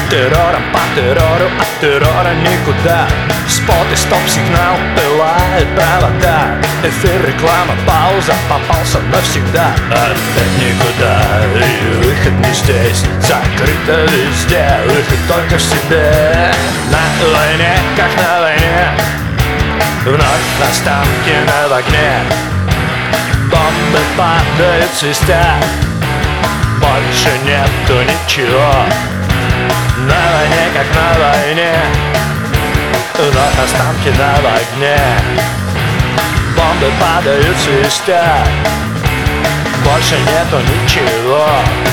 Террором по террору, от террора никуда. Спот и стоп-сигнал пылает провода. Эфир, реклама, пауза, попался навсегда. Опять никуда, и выход не здесь. Закрыто везде, выход только в себе. На войне, как на войне, вновь останки на огне. Бомбы падают свистя, больше нету ничего. На войне, как на войне, вновь останки на огне. Бомбы падают свистя, больше нету ничего.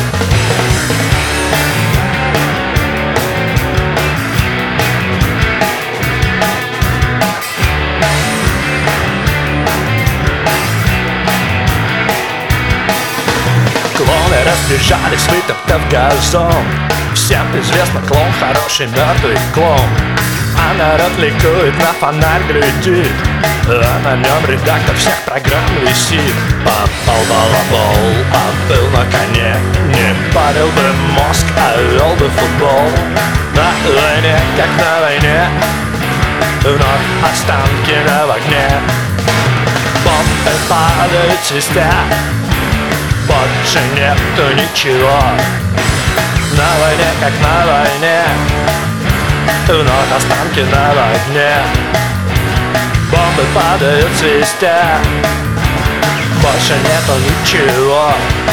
Клоны разбежались, вытоптав газон. Всем известно, клоун хороший, мертвый клоун. А народ ликует, на фонарь глядит, а на нем редактор всех программ висит. Попал балабол, а был на коне. Не парил бы мозг, а вел бы футбол. На войне, как на войне, вновь останки на огне. Бомбы падают свистя, больше нету ничего. На войне, как на войне, вновь останки на огне. Бомбы падают свистя, больше нету ничего.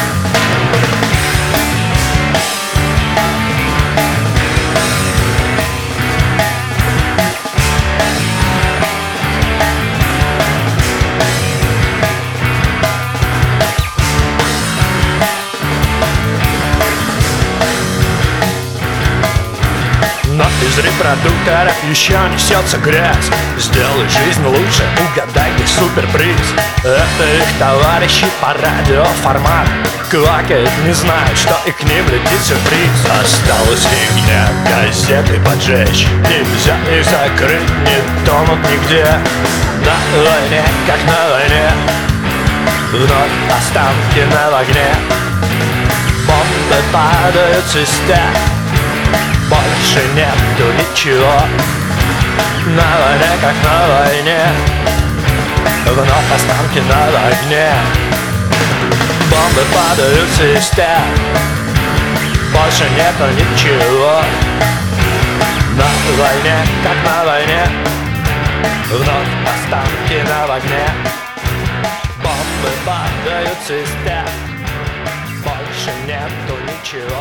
Но из репродуктора еще несется грязь. Сделай жизнь лучше, угадай, где суперприз. Это их товарищи по радиоформату квакают, не знают, что и к ним летит сюрприз. Осталась фигня, газеты поджечь, нельзя их закрыть, не тонут нигде. На войне, как на войне, вновь останки на огне. Бомбы падают свистя, больше нету ничего. На войне, как на войне, вновь останки на огне. Бомбы падают свистя, больше нету ничего. На войне, как на войне, вновь останки на огне. Бомбы падают свистя, больше нету ничего.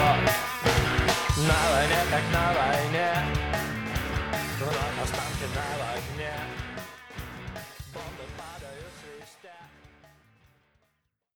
На войне, как на войне, вновь останки на огне.